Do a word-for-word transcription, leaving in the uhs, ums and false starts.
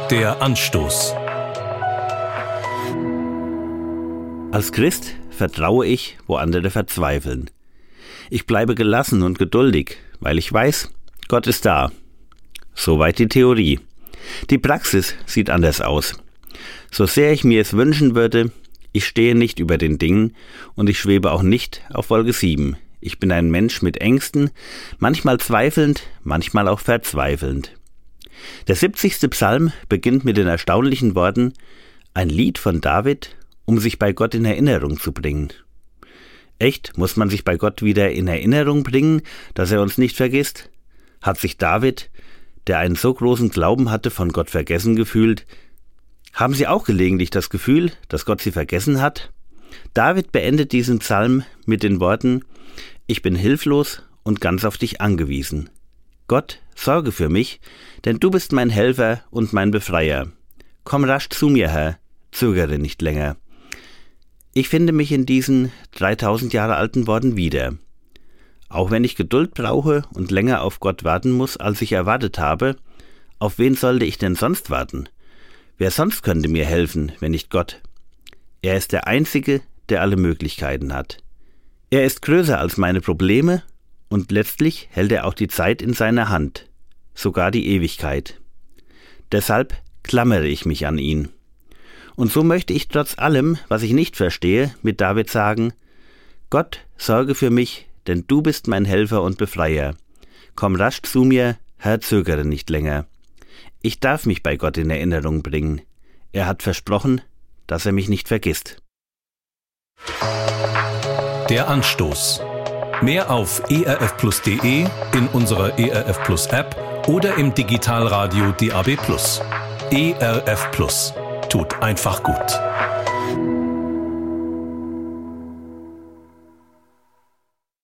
Der Anstoß. Als Christ vertraue ich, wo andere verzweifeln. Ich bleibe gelassen und geduldig, weil ich weiß, Gott ist da. Soweit die Theorie. Die Praxis sieht anders aus. So sehr ich mir es wünschen würde, ich stehe nicht über den Dingen und ich schwebe auch nicht auf Wolke sieben. Ich bin ein Mensch mit Ängsten, manchmal zweifelnd, manchmal auch verzweifelnd. Der siebzigste Psalm beginnt mit den erstaunlichen Worten: Ein Lied von David, um sich bei Gott in Erinnerung zu bringen. Echt, muss man sich bei Gott wieder in Erinnerung bringen, dass er uns nicht vergisst? Hat sich David, der einen so großen Glauben hatte, von Gott vergessen gefühlt? Haben Sie auch gelegentlich das Gefühl, dass Gott Sie vergessen hat? David beendet diesen Psalm mit den Worten: Ich bin hilflos und ganz auf dich angewiesen. Gott, sorge für mich, denn du bist mein Helfer und mein Befreier. Komm rasch zu mir, Herr, zögere nicht länger. Ich finde mich in diesen dreitausend Jahre alten Worten wieder. Auch wenn ich Geduld brauche und länger auf Gott warten muss, als ich erwartet habe, auf wen sollte ich denn sonst warten? Wer sonst könnte mir helfen, wenn nicht Gott? Er ist der Einzige, der alle Möglichkeiten hat. Er ist größer als meine Probleme und letztlich hält er auch die Zeit in seiner Hand, sogar die Ewigkeit. Deshalb klammere ich mich an ihn. Und so möchte ich trotz allem, was ich nicht verstehe, mit David sagen: Gott, sorge für mich, denn du bist mein Helfer und Befreier. Komm rasch zu mir, Herr, zögere nicht länger. Ich darf mich bei Gott in Erinnerung bringen. Er hat versprochen, dass er mich nicht vergisst. Der Anstoß. Mehr auf e r f plus punkt de, in unserer E R F Plus App oder im Digitalradio D A B Plus. E R F Plus. Tut einfach gut.